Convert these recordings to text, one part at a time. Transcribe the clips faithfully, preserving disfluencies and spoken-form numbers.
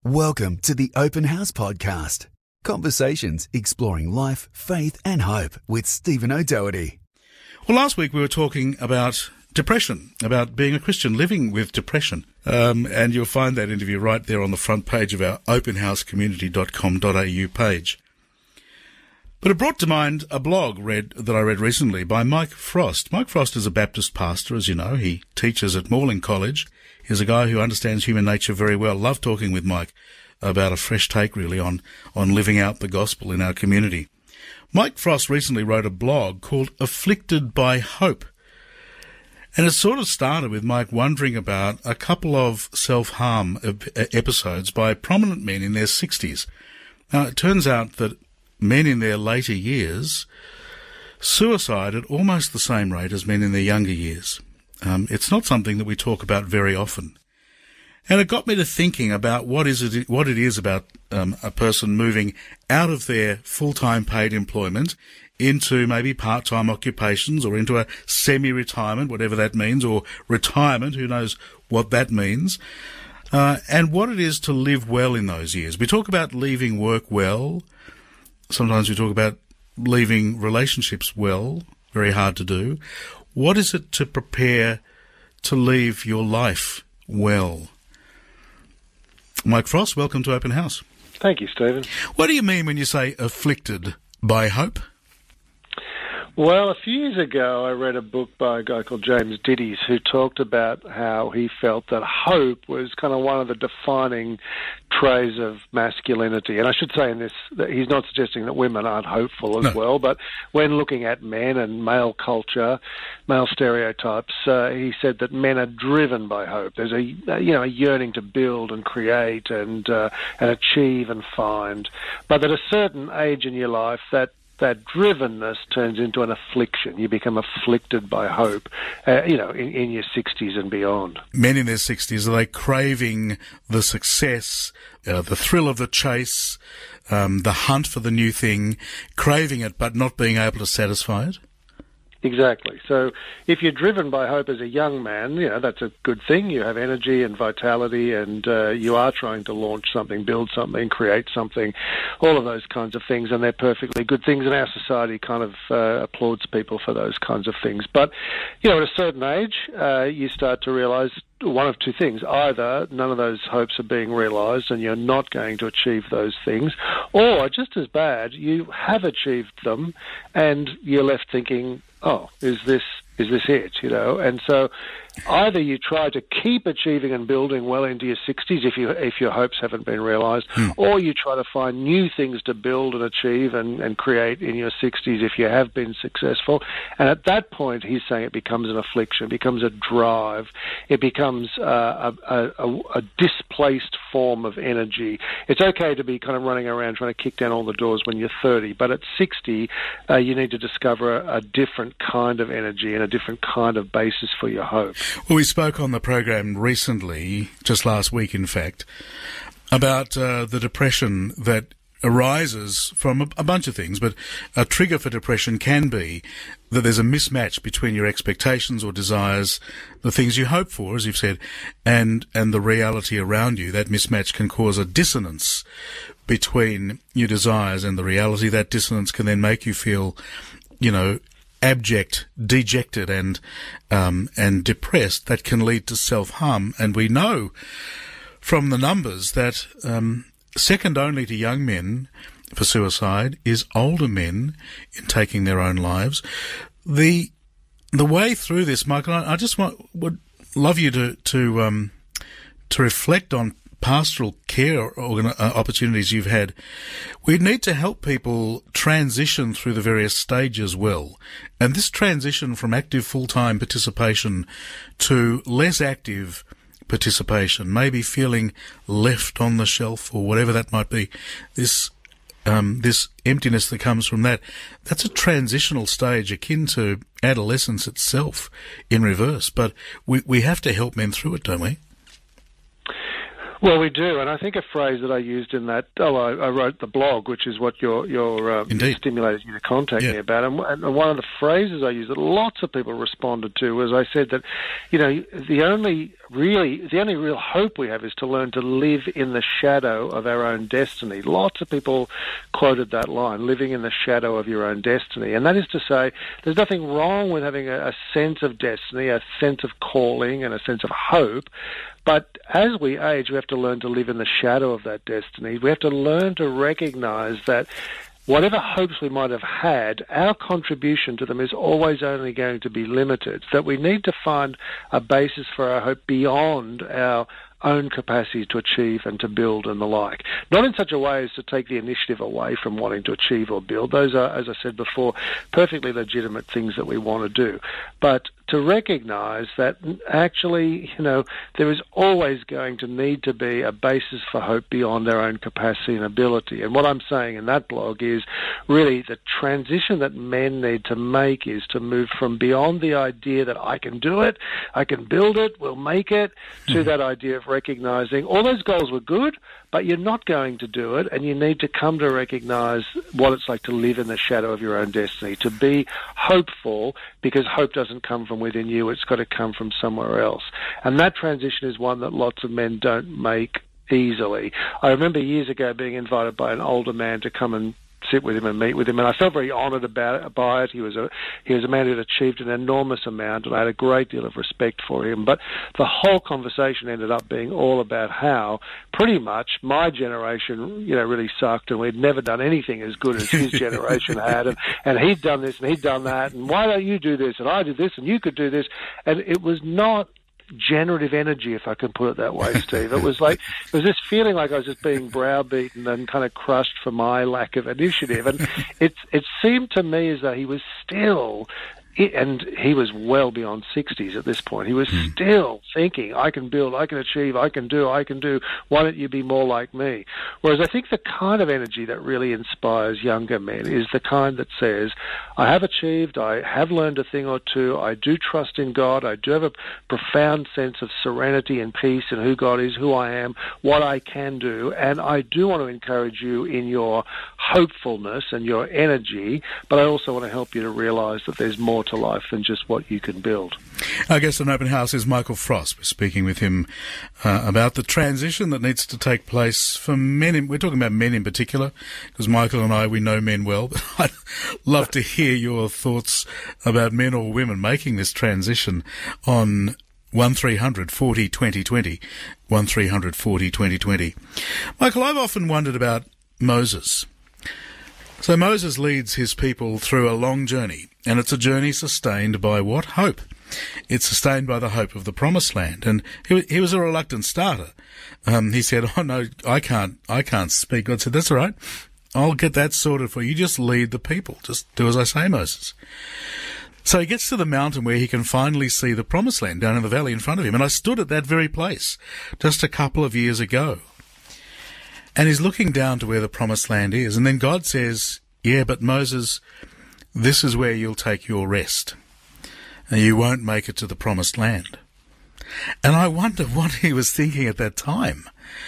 Welcome to the Open House Podcast. Conversations exploring life, faith and hope with Stephen O'Doherty. Well, last week we were talking about depression, about being a Christian, living with depression. Um, and you'll find that interview right there on the front page of our open house community dot com dot a u page. But it brought to mind a blog read that I read recently by Mike Frost. Mike Frost is a Baptist pastor, as you know. He teaches at Morling College. He's a guy who understands human nature very well. Love talking with Mike about a fresh take, really, on, on living out the gospel in our community. Mike Frost recently wrote a blog called Afflicted by Hope. And it sort of started with Mike wondering about a couple of self-harm ep- episodes by prominent men in their sixties. Now, it turns out that men in their later years suicide at almost the same rate as men in their younger years. Um, it's not something that we talk about very often. And it got me to thinking about what is it, what it is about um, a person moving out of their full-time paid employment into maybe part-time occupations or into a semi-retirement, whatever that means, or retirement, who knows what that means, uh, and what it is to live well in those years. We talk about leaving work well. Sometimes we talk about leaving relationships well, very hard to do. What is it to prepare to leave your life well? Mike Frost, welcome to Open House. Thank you, Stephen. What do you mean when you say afflicted by hope? Well, a few years ago, I read a book by a guy called James Dittes who talked about how he felt that hope was kind of one of the defining traits of masculinity. And I should say in this that he's not suggesting that women aren't hopeful as no. well, but when looking at men and male culture, male stereotypes, uh, he said that men are driven by hope. There's a you know a yearning to build and create and uh, and achieve and find, but at a certain age in your life, that that drivenness turns into an affliction. You become afflicted by hope, uh, you know, in, in your sixties and beyond. Men in their sixties, are they craving the success, uh, the thrill of the chase, um, the hunt for the new thing, craving it but not being able to satisfy it? Exactly. So if you're driven by hope as a young man, you know, that's a good thing. You have energy and vitality and uh, you are trying to launch something, build something, create something, all of those kinds of things, and they're perfectly good things, and our society kind of uh, applauds people for those kinds of things. But, you know, at a certain age, uh, you start to realize one of two things. Either none of those hopes are being realised and you're not going to achieve those things, or just as bad, you have achieved them and you're left thinking, oh, is this is this it, you know? And so either you try to keep achieving and building well into your sixties if you if your hopes haven't been realised, hmm. or you try to find new things to build and achieve and, and create in your sixties if you have been successful. And at that point, he's saying it becomes an affliction, it becomes a drive, it becomes uh, a, a, a displaced form of energy. It's okay to be kind of running around trying to kick down all the doors when you're thirty, but at sixty, uh, you need to discover a, a different kind of energy and a different kind of basis for your hope. Well, we spoke on the program recently, just last week in fact, about uh, the depression that arises from a, a bunch of things, but a trigger for depression can be that there's a mismatch between your expectations or desires, the things you hope for, as you've said, and, and the reality around you. That mismatch can cause a dissonance between your desires and the reality. That dissonance can then make you feel, you know, abject, dejected and um, and depressed. That can lead to self-harm. And we know from the numbers that um, second only to young men for suicide is older men in taking their own lives. The the way through this, Michael, I, I just want, would love you to to um, to reflect on pastoral care organ- uh, opportunities you've had. We need to help people transition through the various stages well. And this transition from active full-time participation to less active participation, maybe feeling left on the shelf or whatever that might be, this um, this emptiness that comes from that, that's a transitional stage akin to adolescence itself in reverse. But we, we have to help men through it, don't we? Well, we do, and I think a phrase that I used in that, oh, I, I wrote the blog, which is what your your um, stimulated you to contact yeah. me about, and, and one of the phrases I used that lots of people responded to was I said that, you know, the only really, the only real hope we have is to learn to live in the shadow of our own destiny. Lots of people quoted that line, living in the shadow of your own destiny. And that is to say, there's nothing wrong with having a, a sense of destiny, a sense of calling and a sense of hope. But as we age, we have to learn to live in the shadow of that destiny. We have to learn to recognize that whatever hopes we might have had, our contribution to them is always only going to be limited, that we need to find a basis for our hope beyond our own capacity to achieve and to build and the like. Not in such a way as to take the initiative away from wanting to achieve or build. Those are, as I said before, perfectly legitimate things that we want to do. But to recognize that actually, you know, there is always going to need to be a basis for hope beyond our own capacity and ability. And what I'm saying in that blog is really the transition that men need to make is to move from beyond the idea that I can do it, I can build it, we'll make it, to mm-hmm. that idea of recognizing all those goals were good, but you're not going to do it, and you need to come to recognize what it's like to live in the shadow of your own destiny, to be hopeful, because hope doesn't come from within you, it's got to come from somewhere else. And that transition is one that lots of men don't make easily. I remember years ago being invited by an older man to come and sit with him and meet with him, and I felt very honoured about it, by it. He was a he was a man who had achieved an enormous amount, and I had a great deal of respect for him. But the whole conversation ended up being all about how pretty much my generation, you know, really sucked, and we'd never done anything as good as his generation had, and, and he'd done this and he'd done that, and why don't you do this, and I did this, and you could do this, and it was not generative energy, if I can put it that way, Steve. It was like, it was this feeling like I was just being browbeaten and kind of crushed for my lack of initiative. And it, it seemed to me as though he was still, and he was well beyond sixties at this point, he was mm. still thinking, I can build, I can achieve, I can do, I can do, why don't you be more like me? Whereas I think the kind of energy that really inspires younger men is the kind that says, I have achieved, I have learned a thing or two, I do trust in God, I do have a profound sense of serenity and peace in who God is, who I am, what I can do, and I do want to encourage you in your hopefulness and your energy, but I also want to help you to realise that there's more to life than just what you can build. Our guest on Open House is Michael Frost. We're speaking with him uh, about the transition that needs to take place for men. In, we're talking about men in particular, because Michael and I, we know men well, but I'd love to hear your thoughts about men or women making this transition on one three hundred forty twenty twenty, one three hundred forty twenty twenty. Michael, I've often wondered about Moses. So Moses leads his people through a long journey, and it's a journey sustained by what? Hope. It's sustained by the hope of the Promised Land, and he, he was a reluctant starter. Um, he said, "Oh no, I can't, I can't speak." God said, "That's all right. I'll get that sorted for you. Just lead the people. Just do as I say, Moses." So he gets to the mountain where he can finally see the Promised Land down in the valley in front of him, and I stood at that very place just a couple of years ago. And he's looking down to where the Promised Land is. And then God says, yeah, but Moses, this is where you'll take your rest. And you won't make it to the Promised Land. And I wonder what he was thinking at that time.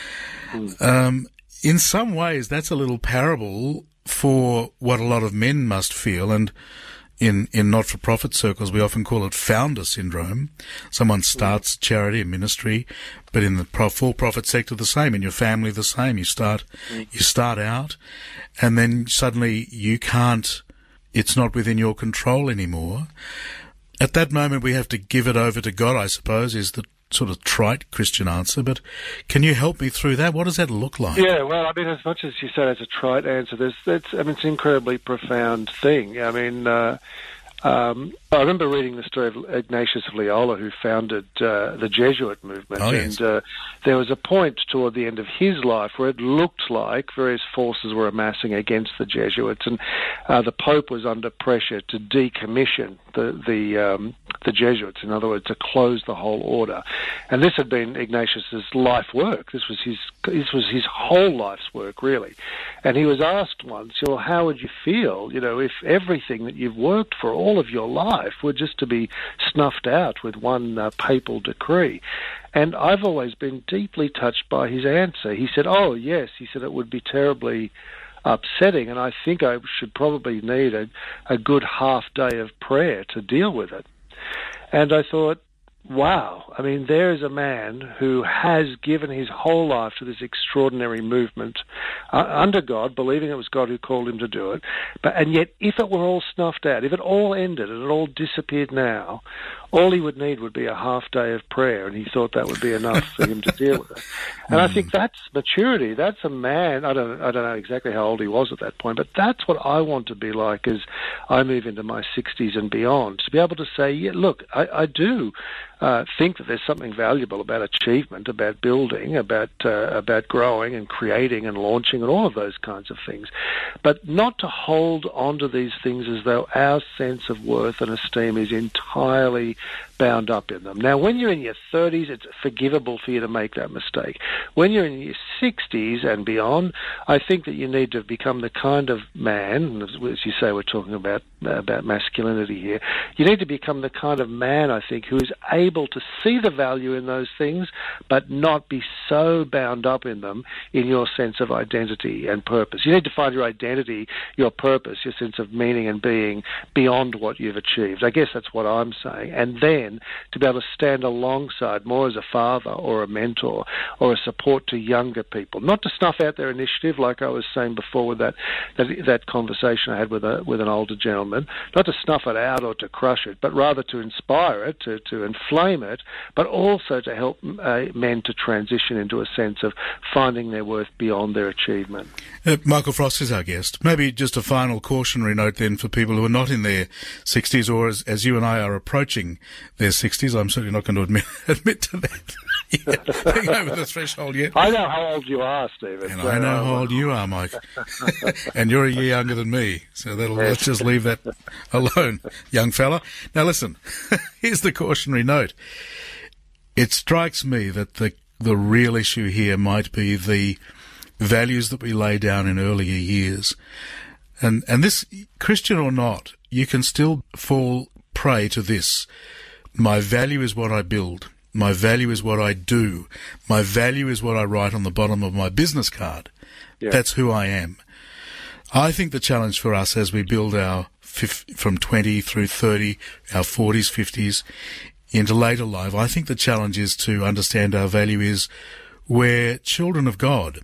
Um, in some ways, that's a little parable for what a lot of men must feel. And in, in not-for-profit circles, we often call it founder syndrome. Someone starts charity and ministry, but in the for-profit sector, the same. In your family, the same. You start, you start out, and then suddenly you can't, it's not within your control anymore. At that moment, we have to give it over to God, I suppose, is the sort of trite Christian answer. But can you help me through that? What does that look like? Yeah, well, I mean, as much as you said it's a trite answer, there's, that's, I mean, it's an incredibly profound thing. I mean, uh, um, I remember reading the story of Ignatius of Loyola, who founded uh, the Jesuit movement. Oh, yes. And uh, there was a point toward the end of his life where it looked like various forces were amassing against the Jesuits, and uh, the Pope was under pressure to decommission the the, um, the Jesuits, in other words, to close the whole order. And this had been Ignatius's life work. This was his this was his whole life's work, really. And he was asked once, well, how would you feel, you know, if everything that you've worked for all of your life were just to be snuffed out with one uh, papal decree? And I've always been deeply touched by his answer. He said, oh, yes, he said it would be terribly upsetting, and I think I should probably need a, a good half day of prayer to deal with it. And I thought, wow, I mean, there is a man who has given his whole life to this extraordinary movement uh, under God, believing it was God who called him to do it. But and yet, if it were all snuffed out, if it all ended and it all disappeared now, all he would need would be a half day of prayer, and he thought that would be enough for him to deal with it. And mm. I think that's maturity. That's a man. I don't. I don't know exactly how old he was at that point, but that's what I want to be like as I move into my sixties and beyond. To be able to say, yeah, look, I, I do uh, think that there's something valuable about achievement, about building, about uh, about growing and creating and launching and all of those kinds of things, but not to hold on to these things as though our sense of worth and esteem is entirely bound up in them. Now, when you're in your thirties, it's forgivable for you to make that mistake. When you're in your sixties and beyond, I think that you need to become the kind of man, as you say, we're talking about uh, about masculinity here, you need to become the kind of man, I think, who is able to see the value in those things, but not be so bound up in them in your sense of identity and purpose. You need to find your identity, your purpose, your sense of meaning and being beyond what you've achieved. I guess that's what I'm saying. And then to be able to stand alongside more as a father or a mentor or a support to younger people, not to snuff out their initiative like I was saying before with that that, that conversation I had with a with an older gentleman, not to snuff it out or to crush it, but rather to inspire it, to, to inflame it, but also to help uh, men to transition into a sense of finding their worth beyond their achievement. Uh, Michael Frost is our guest. Maybe just a final cautionary note then for people who are not in their sixties, or as, as you and I are approaching their sixties. I'm certainly not going to admit, admit to that. Yeah, being over the threshold yet. I know how old you are, Stephen. And so I know how old you are, Mike. And you're a year younger than me, so that'll, yes. let's just leave that alone, young fella. Now listen, here's the cautionary note. It strikes me that the the real issue here might be the values that we lay down in earlier years. And and this, Christian or not, you can still fall prey to this. My value is what I build. My value is what I do. My value is what I write on the bottom of my business card. Yeah. That's who I am. I think the challenge for us as we build our fif- from twenty through thirty, our forties, fifties, into later life, I think the challenge is to understand our value is we're children of God.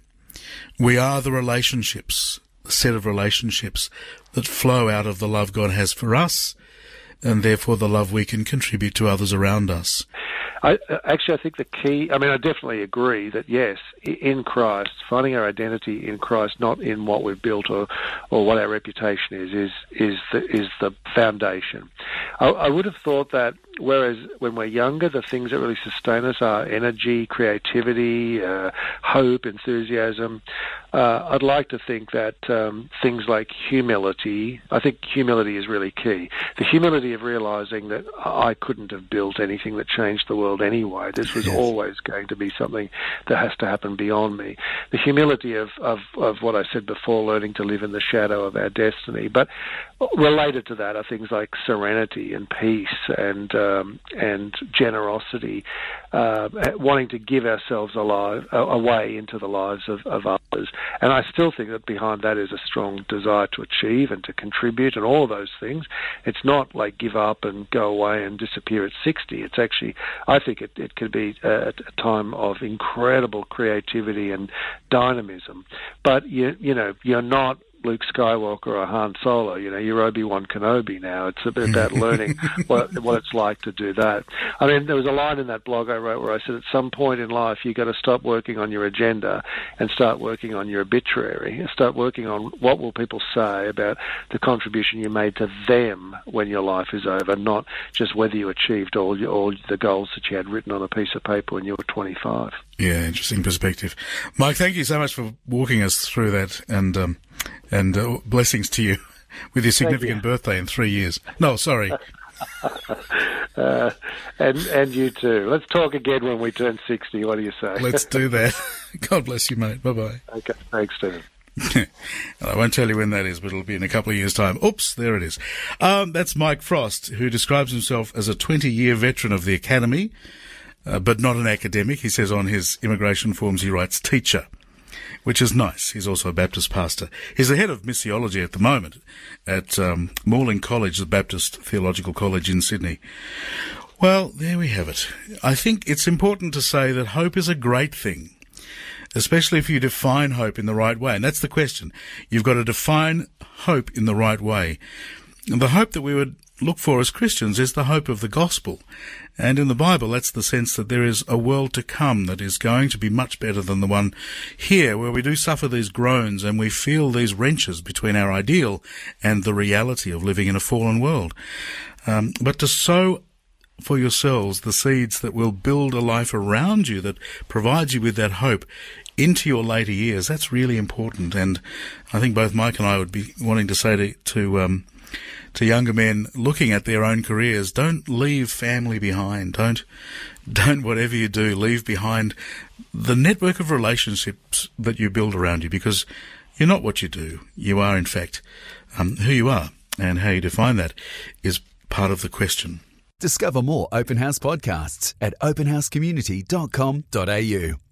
We are the relationships, the set of relationships that flow out of the love God has for us, and therefore the love we can contribute to others around us. I, actually, I think the key, I mean, I definitely agree that, yes, in Christ, finding our identity in Christ, not in what we've built or, or what our reputation is, is, is, the, is the foundation. I, I would have thought that whereas when we're younger, the things that really sustain us are energy, creativity, uh, hope, enthusiasm. Uh, I'd like to think that um, things like humility, I think humility is really key. The humility of realizing that I couldn't have built anything that changed the world anyway. This was yes. always going to be something that has to happen beyond me. The humility of, of, of what I said before, learning to live in the shadow of our destiny. But related to that are things like serenity and peace and um, and generosity, uh, wanting to give ourselves alive, away into the lives of, of others. And I still think that behind that is a strong desire to achieve and to contribute and all of those things. It's not like give up and go away and disappear at sixty. It's actually, I think it, it could be a, a time of incredible creativity and dynamism. But, you, you know, you're not Luke Skywalker or Han Solo, you know, you're Obi-Wan Kenobi now. It's a bit about learning what, what it's like to do that. I mean, there was a line in that blog I wrote where I said at some point in life you've got to stop working on your agenda and start working on your obituary. Start working on what will people say about the contribution you made to them when your life is over, not just whether you achieved all, your, all the goals that you had written on a piece of paper when you were twenty-five. Yeah, interesting perspective. Mike, thank you so much for walking us through that, and um, and uh, blessings to you with your significant you. birthday in three years. No, sorry. uh, and and you too. Let's talk again when we turn sixty. What do you say? Let's do that. God bless you, mate. Bye-bye. Okay, thanks, Stephen. I won't tell you when that is, but it'll be in a couple of years' time. Oops, there it is. Um, that's Mike Frost, who describes himself as a twenty-year veteran of the Academy, uh, but not an academic. He says on his immigration forms he writes teacher, which is nice. He's also a Baptist pastor. He's the head of missiology at the moment at um, Morling College, the Baptist Theological College in Sydney. Well, there we have it. I think it's important to say that hope is a great thing, especially if you define hope in the right way. And that's the question. You've got to define hope in the right way. And the hope that we would look for as Christians is the hope of the gospel. And in the Bible, that's the sense that there is a world to come that is going to be much better than the one here, where we do suffer these groans and we feel these wrenches between our ideal and the reality of living in a fallen world. Um, but to sow for yourselves the seeds that will build a life around you that provides you with that hope into your later years, that's really important. And I think both Mike and I would be wanting to say to, to um, to younger men looking at their own careers, don't leave family behind. Don't, don't whatever you do, leave behind the network of relationships that you build around you, because you're not what you do. You are, in fact, um, who you are, and how you define that is part of the question. Discover more Open House podcasts at open house community dot com dot a u.